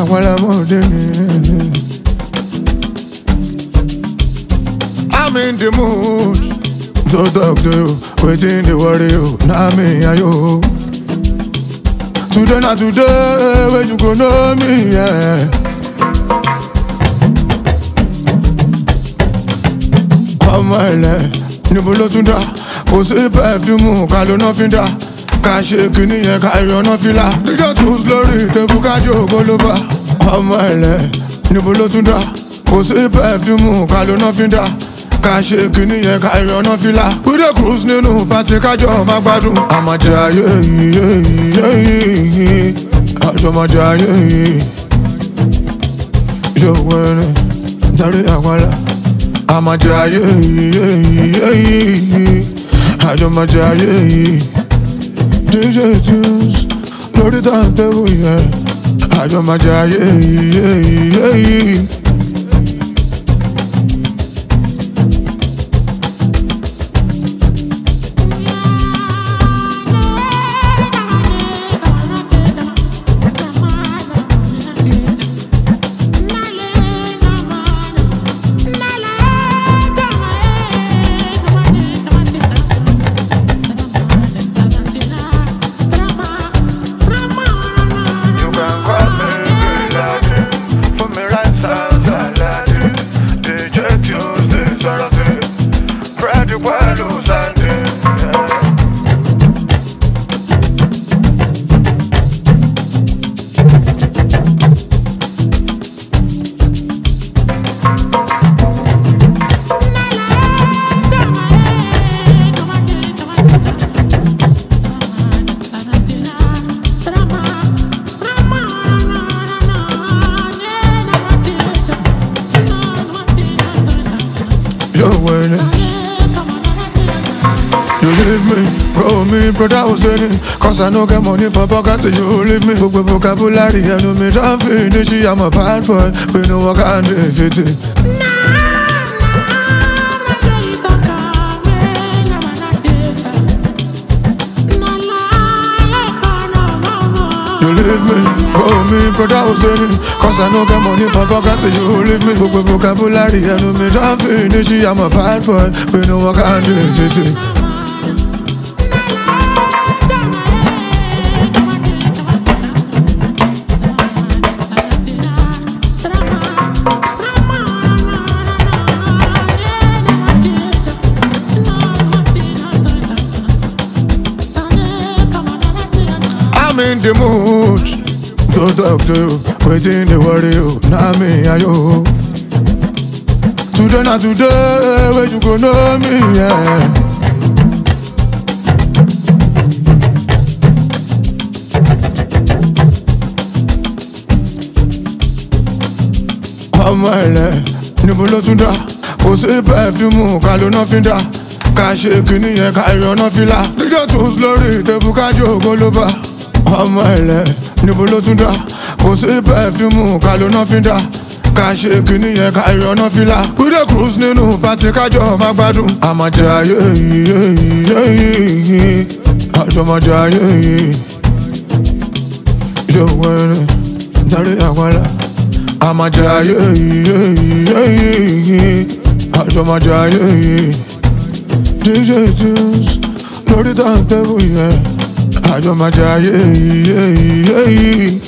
àpàlàmọ́dé ni. I'm in the mood to talk to you, wetin dey worry you, na me and you. Today na today wey you go know me, yeah. Ọmọ ilẹ̀ níbo ló tún dá, kò sí pẹ̀fíùmù ká ló ná fi dá, ká ṣe kìíní yẹn ká ìrànná fi là. Díjọ́ tún lórí tẹ̀bú ká jókòó ló bá. Ọmọ ilẹ̀ níbo ló tún dá, kò sí pẹ̀fíùmù ká ló ná fi dá, ká ṣe kìíní yẹn ká ìrànná fi là. We dey cruise nínú pàtí kájọ máa gbádùn. Àmàjẹ ayé yìí, àjọmọ̀jẹ ayé yìí. Ṣòwò ẹni darí àpàlà. Àmàjẹ ayé yìí, àjọmọ̀jẹ ayé yìí. DJ Tunes lórí tàǹtẹ̀wò yẹn, àjọmọ̀jẹ ayé yìí. You leave me, go me, brother Hussein. Cause I no get money for pocket, you leave me. Book vocabulary, I know me don't finish. I'm a bad boy, we know what can defeat it. You leave me, go me, brother Hussein. Cause I no get money for pocket, you leave me. Book vocabulary, I know me don't finish. I'm a bad boy, we know what can defeat it. I'm in the mood to talk to you, wetin dey worry you, na me and you. Today na today wey you go know me, yeah. Ọmọ ilẹ̀ níbo ló tún dá, kò sí pẹ̀fíùmù ká ló ná fi dá, ká ṣe kìíní yẹn ká ìrànná fi là. Díjọ́ tún lórí tẹ̀bú ká jókòó ló bá. Ọmọ ilẹ̀ níbo ló tún dá, kò sí pẹ̀fíùmù ká ló ná fi dá, ká ṣe kìíní yẹn ká ìrànná fi là. We dey cruise nínú pàtí kájọ máa gbádùn. Àmàjẹ ayé yìí, àjọmọ̀jẹ ayé yìí. Ṣòwò ẹni darí àpàlà. Àmàjẹ ayé yìí, àjọmọ̀jẹ ayé yìí. DJ Tunes lórí tàǹtẹ̀wò yẹn, àjọmọ̀jẹ ayé yìí.